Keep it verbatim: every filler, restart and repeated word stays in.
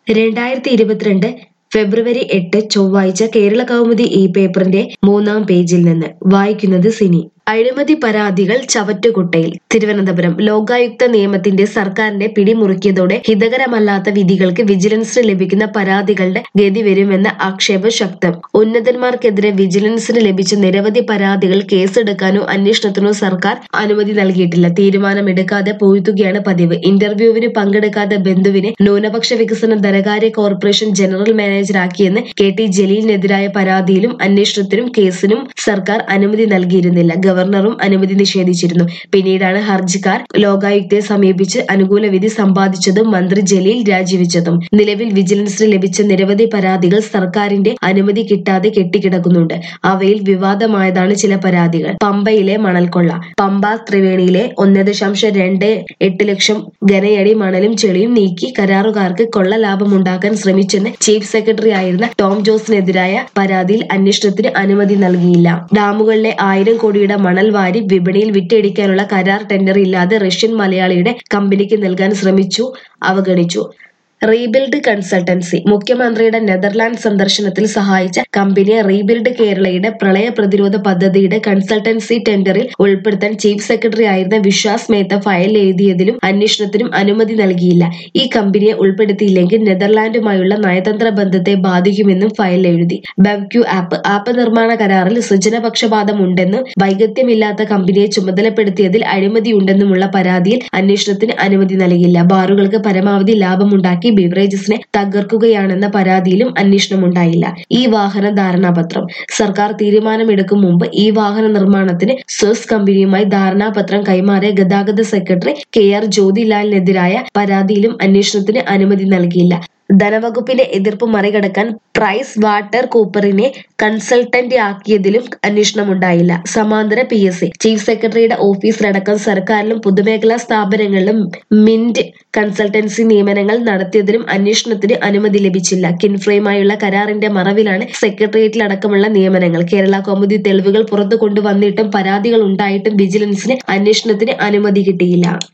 രണ്ടായിരത്തി ഇരുപത്തിരണ്ട് ഫെബ്രുവരി എട്ട് ചൊവ്വാഴ്ച കേരള കൗമുദി ഈ പേപ്പറിന്റെ മൂന്നാം പേജിൽ നിന്ന് വായിക്കുന്നത് സിനി. അഴിമതി പരാതികൾ ചവറ്റുകുട്ടയിൽ. തിരുവനന്തപുരം ലോകായുക്ത നിയമത്തിന്റെ സർക്കാരിന്റെ പിടിമുറുക്കിയതോടെ ഹിതകരമല്ലാത്ത വിധികൾക്ക് വിജിലൻസിന് ലഭിക്കുന്ന പരാതികളുടെ ഗതി വരുമെന്ന ആക്ഷേപം ശക്തം. ഉന്നതന്മാർക്കെതിരെ വിജിലൻസിന് ലഭിച്ച നിരവധി പരാതികൾ കേസെടുക്കാനോ അന്വേഷണത്തിനോ സർക്കാർ അനുമതി നൽകിയിട്ടില്ല. തീരുമാനമെടുക്കാതെ പൂഴ്ത്തുകയാണ് പതിവ്. ഇന്റർവ്യൂവിന് പങ്കെടുക്കാത്ത ബന്ധുവിനെ ന്യൂനപക്ഷ വികസന ധനകാര്യ കോർപ്പറേഷൻ ജനറൽ മാനേജറാക്കിയെന്ന് കെ ടി ജലീലിനെതിരായ പരാതിയിലും അന്വേഷണത്തിനും കേസിനും സർക്കാർ അനുമതി നൽകിയിരുന്നില്ല. ഗവർണറും അനുമതി നിഷേധിച്ചിരുന്നു. പിന്നീടാണ് ഹർജിക്കാർ ലോകായുക്തയെ സമീപിച്ച് അനുകൂല വിധി സമ്പാദിച്ചതും മന്ത്രി ജലീൽ രാജിവെച്ചതും. നിലവിൽ വിജിലൻസിന് ലഭിച്ച നിരവധി പരാതികൾ സർക്കാരിന്റെ അനുമതി കിട്ടാതെ കെട്ടിക്കിടക്കുന്നുണ്ട്. അവയിൽ വിവാദമായതാണ് ചില പരാതികൾ. പമ്പയിലെ മണൽക്കൊള്ള. പമ്പ ത്രിവേണിയിലെ ഒന്ന് ദശാംശം രണ്ട് എട്ട് ലക്ഷം ഘനയടി മണലും ചെളിയും നീക്കി കരാറുകാർക്ക് കൊള്ള ലാഭമുണ്ടാക്കാൻ ശ്രമിച്ചെന്ന് ചീഫ് സെക്രട്ടറി ആയിരുന്ന ടോം ജോസിനെതിരായ പരാതിയിൽ അന്വേഷണത്തിന് അനുമതി നൽകിയില്ല. ഡാമുകളിലെ ആയിരം കോടിയുടെ മണൽ വാരി വിപണിയിൽ വിറ്റഴിക്കാനുള്ള കരാർ ടെൻഡർ ഇല്ലാതെ റഷ്യൻ മലയാളിയുടെ കമ്പനിക്ക് നൽകാൻ ശ്രമിച്ചു, അവഗണിച്ചു. Rebuild consultancy. മുഖ്യമന്ത്രിയുടെ നെതർലാൻഡ് സന്ദർശനത്തിൽ സഹായിച്ച കമ്പനിയെ റീബിൽഡ് കേരളയുടെ പ്രളയ പ്രതിരോധ പദ്ധതിയുടെ കൺസൾട്ടൻസി ടെൻഡറിൽ ഉൾപ്പെടുത്താൻ ചീഫ് സെക്രട്ടറി ആയിരുന്ന വിശ്വാസ് മേത്ത ഫയൽ എഴുതിയതിലും അന്വേഷണത്തിനും അനുമതി നൽകിയില്ല. ഈ കമ്പനിയെ ഉൾപ്പെടുത്തിയില്ലെങ്കിൽ നെതർലാൻഡുമായുള്ള നയതന്ത്ര ബന്ധത്തെ ബാധിക്കുമെന്നും ഫയൽ എഴുതി. ബെവ്ക്യൂ ആപ്പ്. ആപ്പ് നിർമ്മാണ കരാറിൽ സ്വജനപക്ഷപാതം ഉണ്ടെന്നും വൈദഗ്ധ്യമില്ലാത്ത കമ്പനിയെ ചുമതലപ്പെടുത്തിയതിൽ അഴിമതിയുണ്ടെന്നുമുള്ള പരാതിയിൽ അന്വേഷണത്തിന് അനുമതി നൽകിയില്ല. ബാറുകൾക്ക് പരമാവധി ലാഭമുണ്ടാക്കി ബിവറേജസിനെ തകർക്കുകയാണെന്ന പരാതിയിലും അന്വേഷണമുണ്ടായില്ല. ഈ വാഹന ധാരണാപത്രം. സർക്കാർ തീരുമാനമെടുക്കും മുമ്പ് ഈ വാഹന നിർമ്മാണത്തിന് സ്വിസ് കമ്പനിയുമായി ധാരണാപത്രം കൈമാറിയ ഗതാഗത സെക്രട്ടറി കെ ആർ ജ്യോതിലാലിനെതിരായ പരാതിയിലും അന്വേഷണത്തിന് അനുമതി നൽകിയില്ല. ധനവകുപ്പിന്റെ എതിർപ്പ് മറികടക്കാൻ പ്രൈസ് വാട്ടർ കൂപ്പറിനെ കൺസൾട്ടന്റ് ആക്കിയതിലും അന്വേഷണമുണ്ടായില്ല. സമാന്തര പി എസ് സി. ചീഫ് സെക്രട്ടറിയുടെ ഓഫീസിലടക്കം സർക്കാരിലും പൊതുമേഖലാ സ്ഥാപനങ്ങളിലും മിന്റ് കൺസൾട്ടൻസി നിയമനങ്ങൾ നടത്തിയതിലും അന്വേഷണത്തിന് അനുമതി ലഭിച്ചില്ല. കിൻഫ്രയുമായുള്ള കരാറിന്റെ മറവിലാണ് സെക്രട്ടേറിയറ്റിലടക്കമുള്ള നിയമനങ്ങൾ. കേരള കൗമുദി തെളിവുകൾ പുറത്തു കൊണ്ടുവന്നിട്ടും പരാതികൾ ഉണ്ടായിട്ടും വിജിലൻസിന് അന്വേഷണത്തിന് അനുമതി കിട്ടിയില്ല.